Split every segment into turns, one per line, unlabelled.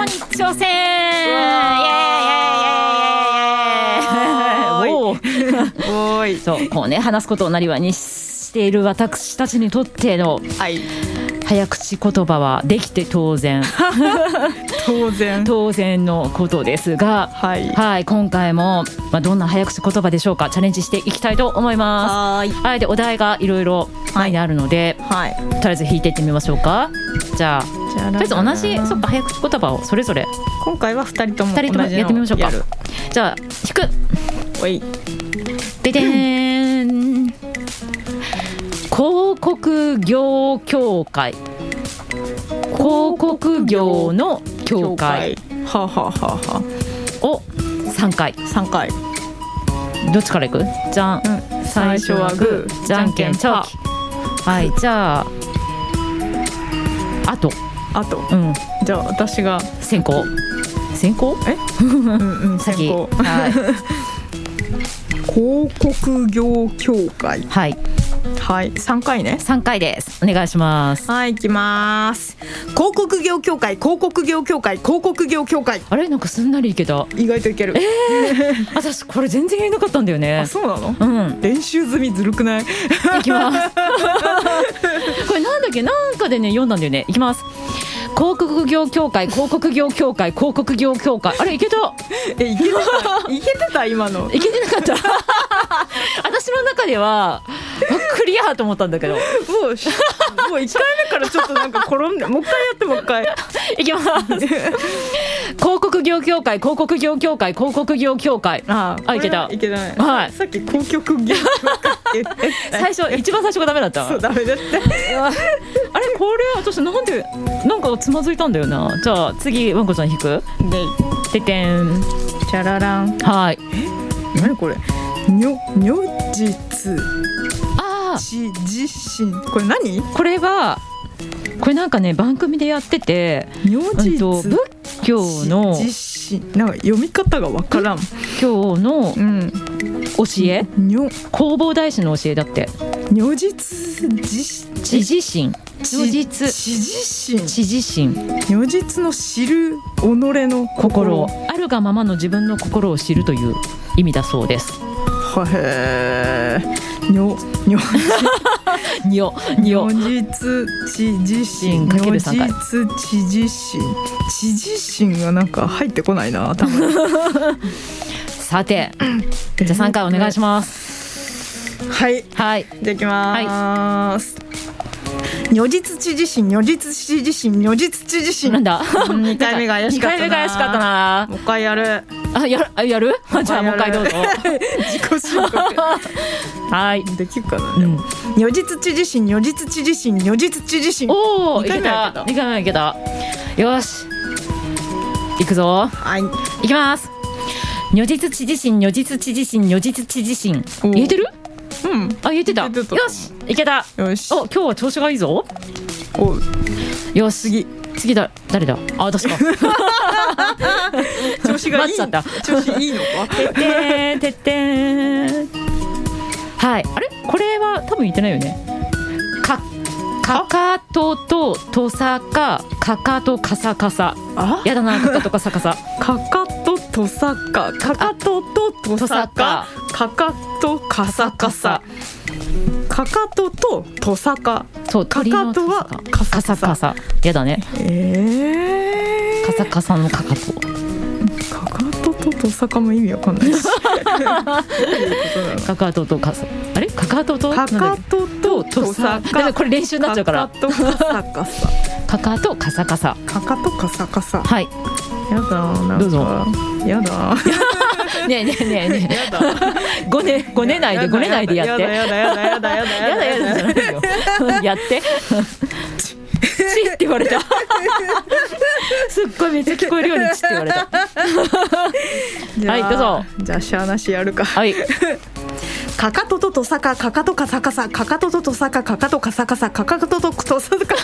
日朝鮮イエーイおーいそうこうね話すことをなりわにしている私たちにとっての、はい、早口言葉はできて当然当然のことですが、はいはい、今回も、どんな早口言葉でしょうかチャレンジしていきたいと思います。はい、でお題がいろいろ前にあるので、はい、とりあえず引いていってみましょうか。じゃあとりあえず同じそっか早口言葉をそれぞれ
今回は2人とも
やってみましょうか。じゃあ引くおいででーん広告業協会広告業の協会
はははは
を3回どっちからいくじゃん、最初はグーじゃんけんチョキはいじゃああと
じゃあ私が
先行先はい
広告業協会
はい
3回ね。
3回です。お願いします。
はい、行きます。広告業協会
あれなんかすんなりいけた。
意外といける。
私これ全然言えなかったんだよね。
あ、そうなの？練習済みずるくない？
いきますこれなんだっけなんかでね読んだんだよね。いきます。広告業協会あれいけた
いけてた今の
いけてなかった私の中ではクリアと思ったんだけどもう
1回目からちょっとなんか転んでもう一回やって
いきます広告業協会あいけた
いけない、
はい、
さっき広告業協
会一番最初がダメだった
そうダメだって
あれこれ私なんかつまずいたんだよな。じゃあ次ワンコちゃん引くでてん
チャララン
はい
何これ如実自身これ何
これなんかね番組でやってて
如実
仏教の
なんか読み方がわからん
今日の教え、弘法大師の教えだって
如実自身如実の知る己の心
あるがままの自分の心を知るという意味だそうです。
へー如実自身
かける3回
知自身がなんか入ってこないな頭
さてじゃあ3回お願いします
はい、
はい、
じゃあいきます、如実知自身なんだ2回目が怪しかったなもう一回やる
じゃあもう一回どうぞ
自己申告
はい
できるかな、如実知自身
おーいけたよしいくぞ
はい
いきます如実知自身言えてる言えてたよしいけた
よし
今日は調子がいいぞよし次誰だ私か
調子がいい
待っちゃった
調子いいのか
てってんはいあれこれは多分言ってないよねかかとととさかかかとカサカサやだなかかとカサカサ
かかととさかかかとととさかかかとカサカサかかとととさか
そう
かかとはカサカサ
やだねカサカサのかかと
とさかも意味わかんないし
かかととかさあれかかとと
とさか
これ練習になっちゃうから
かかとカサカサ
かかとカサカサ
はいやだなんか
どうぞ
やだ
ねえ
やだ
ごねないでやって
やだ
じゃないよやってチって言われたすっごいめっちゃ聞こえるようにチって言われたはいどうぞ
じゃあしゃーなしやるか
はい
かかとととさかかかとカサカサかかとととさかかかとカサカサかかとととさか3回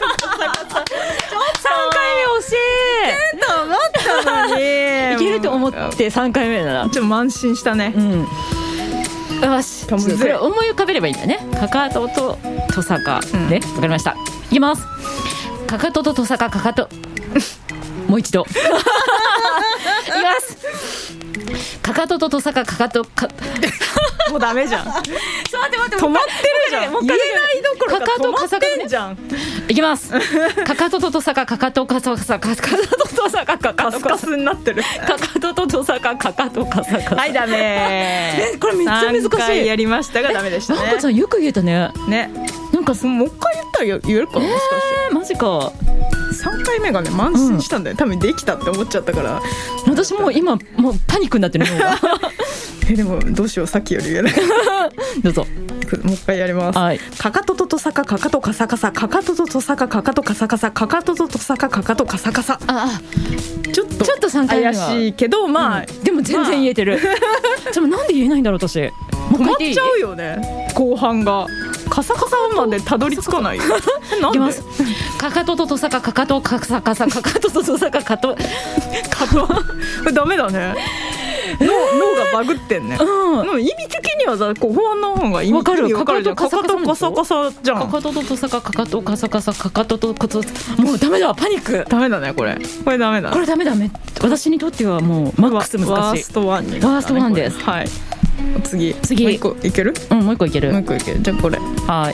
目惜しい
と思ったのに
いけると思って3回目だな
ちょっと慢心したね
よしそれを思い浮かべればいいんだねかかとととさかねわかりましたいきますかかとととさかかかともう一度いきます。かかとととさかかかとか
もうダメじゃん。
ちょっと待って
止まってるじゃん。言えないどころか止まってんじゃん。
いきます。かかとととさかかかとかさかさかかととさかかかと
カスカスになってる。
かかととさかかかとかさか。
はいダメ。
これめっちゃ難しい。
3回やりましたがダメでしたね。
なんかちゃんよく言えたね。
ね。
なんか
もう一回言ったら言えるかもしかして。
マジか。
3回目がね慢心したんだよ、多分できたって思っちゃったから。
私もう今もうパニックになってるのが
でもどうしよう、さっきより言えない
どうぞ
もう一回やります、はい、かかとととさかかかとかさかさかかとととさかかかとかさかさかかとととさかかかとかさかさ。ちょっと3回怪しいけどまあ、
でも全然言えてる、でもなんで言えないんだろう私。
止まっちゃうよね後半が。カサカサまでたどり着かないよ。なんで？いきます。
かかとととさかかかとかさかさかかとととさかかと
ダメだね。脳がバグってんね、うん、意味的にはさ後半の方が意味分かるじゃん。かかとカサカサじゃん。
かかとととさかかかとかさかさかかととかともうダメだパニック。
ダメだねこれダメだ。
これダメだめ私にとってはもうマックス難しい。
ワースト1になったね。
ワースト1です。
はい。次もう一個いける？
うんもう一個いける。
じゃあこれ。
はい。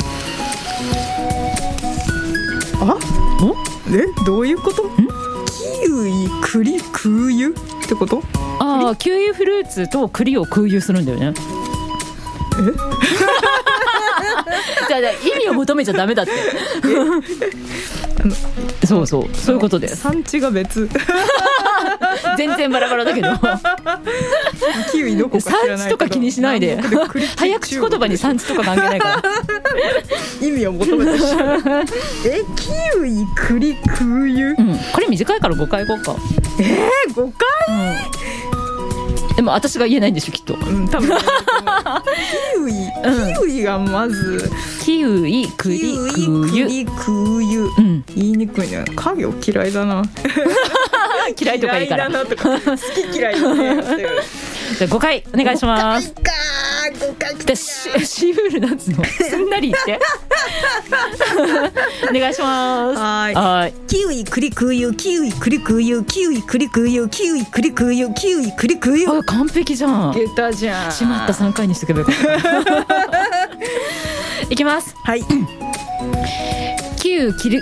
あ？どういうこと？キウイ栗空輸ってこと？
ああキウイフルーツと栗を空輸するんだよね。じゃあ意味を求めちゃダメだって。そういうことです。
産地が別。
全然バラバラだけど
キウイどこか知らないけど
産地とか気にしないで早口言葉に産地とか関係ないから
意味を求めてしまう。キウイ栗空輸、
これ短いから5回いこうか。
5回、
でも私が言えないんでしょきっと。
多分キウイがまず
キウイ栗空輸、
言いにくいね。家業嫌いだな。
嫌いとかいいから
好き嫌いだね。
じゃあ5回お願いします。
5回か
シーフールなんつのすんなり言ってお願いします。
はい。キウイ栗空輸キウイ栗空輸キウイ栗空輸キウイ栗空輸キウイ栗空輸。
完璧じゃん。
言ったじゃん。
しまった3回にしとけばよかったいきます。
はい。
キウイ栗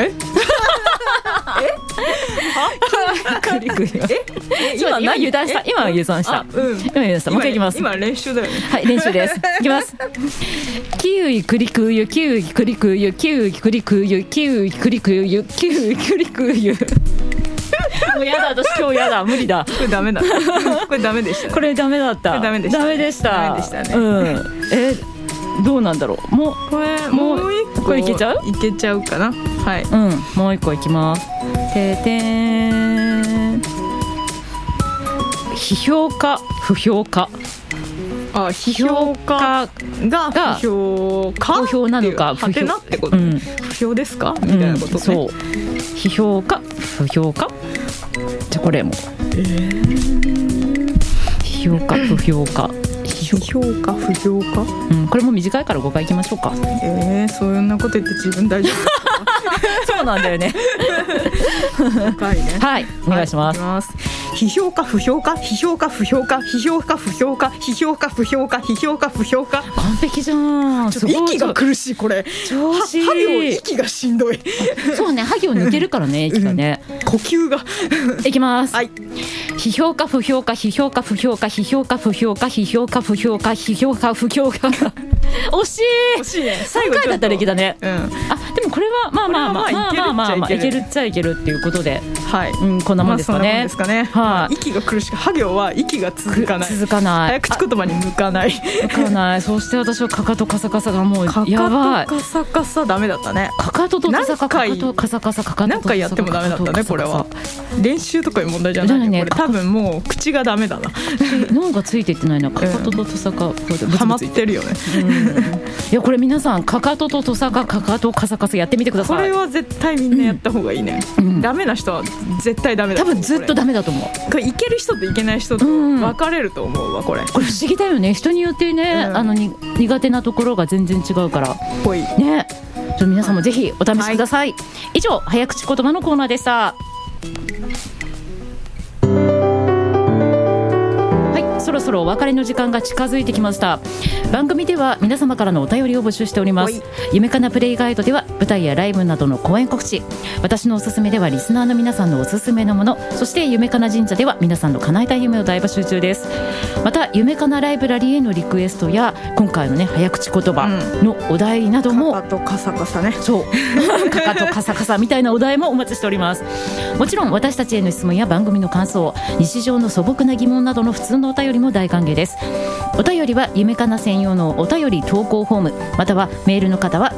今油断した。今油断した。もう一回いきます。
今練習だよね。
はい練習です。いきます。キウイ栗空輸キウイ栗空輸キウイ栗空輸キウイ栗空輸キウイ栗空輸。もうやだ私今日やだ無理だ。
これダメだ。これダメでした。
これダメだった。
ダメでした。
ダメでしたね。どうなんだろう。もう一個いけちゃう？
いけちゃうかな。はい。
もう一個いきます。ててーん。批評家不評価。
批評家が不評か
不評なのか
不評ってこと。不評ですかみたいなことね。そう。
批評家不評価。じゃこれも。批評家不評価。
批評価不評価、
これも短いから5回いきましょうか。
そんなこと言って自分大丈夫ですか？
そうなんだよね。
5回ね。
はいお願いします。
批評価不評価批評価不評価批評価不評価批評価不評価批評価不評価。
完璧じゃん。
息が苦しいこれ。
調子いい。
ハ行息がしんどい。
そうねハ行抜けるからね息がね。
呼吸が。
いきます。
はい。
批評価不評価批評価不評価批評価不評価批評価不評価批評価不評価。惜しいね。最後3回だったらいけたね。でもこれはまあいけるっちゃいけるっていうことで、こんなもんですかね。
息が苦しくハ行は息が続かない。早口言葉に向かない。
そして私はかかとカサカサがもうやばい。
カサカサダメだったね。
かかととカサカとカサカサかかと
何回やってもダメだったねこれは。練習とかいう問題じゃないね。これ多分もう口がダメだな。
脳がついていってないな。かかととカサカ
ハマってるよね。
いやこれ皆さんかかとととさかかかとカサカサやってみてください。
これは絶対みんなやった方がいいね。ダメな人は絶対ダメだ。
多分ずっとダメだと思う。
これいける人といけない人と分かれると思うわこれ。
これ不思議だよね。人によってね苦手なところが全然違うからね。皆さんもぜひお試しください。以上早口言葉のコーナーでした。 そろそろお別れの時間が近づいてきました。番組では皆様からのお便りを募集しております。夢かなプレイガイドでは舞台やライブなどの公演告知、私のおすすめではリスナーの皆さんのおすすめのもの、そして夢かな神社では皆さんの叶えたい夢を大募集中です。また夢かなライブラリーへのリクエストや今回のね早口言葉のお題なども、
かかとカサカサね、
そうかかとカサカサみたいなお題もお待ちしております。もちろん私たちへの質問や番組の感想、日常の素朴な疑問などの普通のお便りも大歓迎です。お便りは夢かな専用のお便り投稿フォーム、またはメールの方は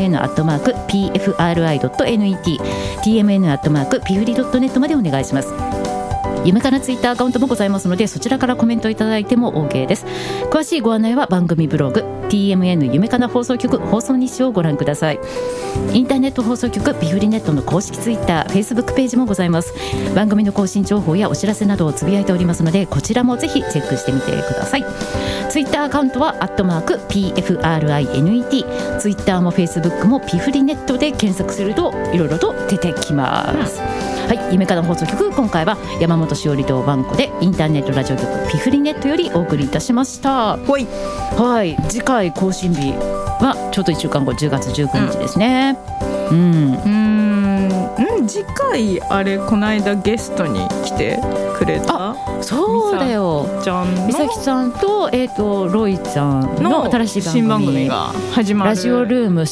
tmn@pfri.net tmn@pfri.net までお願いします。夢かなツイッターアカウントもございますので、そちらからコメントいただいても OK です。詳しいご案内は番組ブログ TMN 夢かな放送局放送日誌をご覧ください。インターネット放送局ピフリネットの公式ツイッター、フェイスブックページもございます。番組の更新情報やお知らせなどをつぶやいておりますので、こちらもぜひチェックしてみてください。ツイッターアカウントは@PFRINET、ツイッターもフェイスブックもピフリネットで検索するといろいろと出てきます。はい、夢かな放送局、今回は山本しおりとワンコでインターネットラジオ局ピフリネットよりお送りいたしました。はい、次回更新日はちょうど1週間後、10月19日ですね。
次回あれこの間ゲストに来てくれた、
そうだよ、美咲ちゃんと、ロイちゃんの新しい
新番組が始まる、
ラジオルーム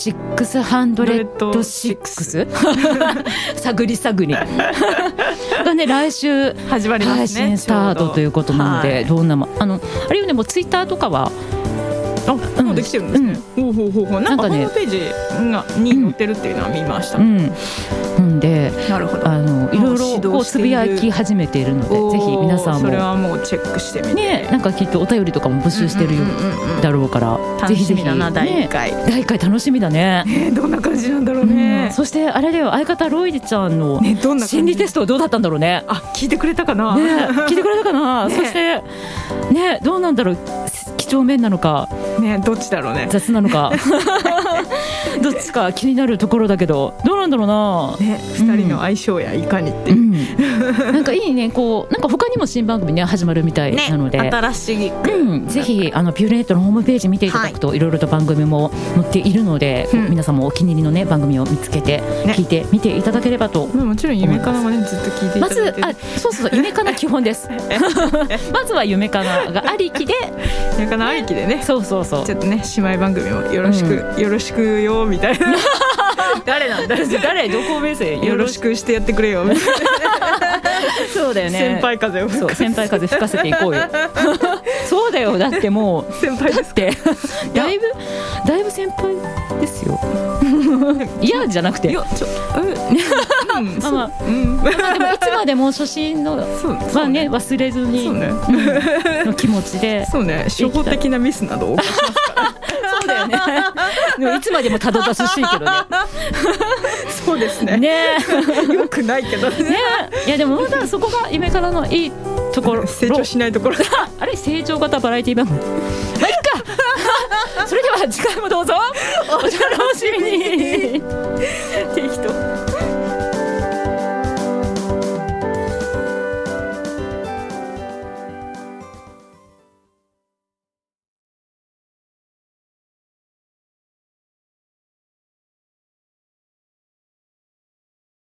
606探り探りがね来週
始まりますね、
配信スタートということなので、どんなあれよね、もうツイッターとかは
もうできてるんですね。なんかホームページに載ってるっていうのは見ました。
で、
なるほど、
いろいろこうつぶやき始めているので、ぜひ皆さんも
それはもうチェックしてみて、
ね、なんかきっとお便りとかも募集してるだろうから、ぜひぜひ、
楽しみだな、第1回
楽しみだね。
どんな感じなんだろうね。
そしてあれだよ、相方ロイちゃんの心理テストどうだったんだろうね。
聞いてくれたかな、
聞いてくれたかな。そしてね、どうなんだろう、几帳面なのか
ね、どっちだろうね、
雑なのかどっちか気になるところだけど、どうなんだろうな、
2人の相性やいかにって
なんかいいね、こうなんか他にも新番組ね始まるみたいなので、
新しい、
ぜひピューレネットのホームページ見ていただくと、いろいろと番組も載っているので、皆さんもお気に入りのね番組を見つけて聞いてみていただければと。
もちろん夢かなもねずっと聞いていただいて、
まずそう夢かな基本ですまずは夢かながありきで
夢かなありきでね、
そうちょ
っとね姉妹番組もよろしくよみたいな
誰どこ目線
よろしくしてやってくれよみたいな
そうだよね、
先輩風を吹
かせていこうよそうだよ、だってもう
先輩ですって
だいぶ先輩ですよ嫌じゃなくて、でもいつまでも初心のはね忘れずにの気持ちで、
そうね、初歩的なミスなどを起こしますから
そうだよねでもいつまでもたどたどしいけどね
そうですね、よくないけどね。
いやでもまだそこが夢からのいいところ、
成長しないところ
あれ成長型バラエティ番組まあいっかそれでは次回もどうぞお楽しみに適当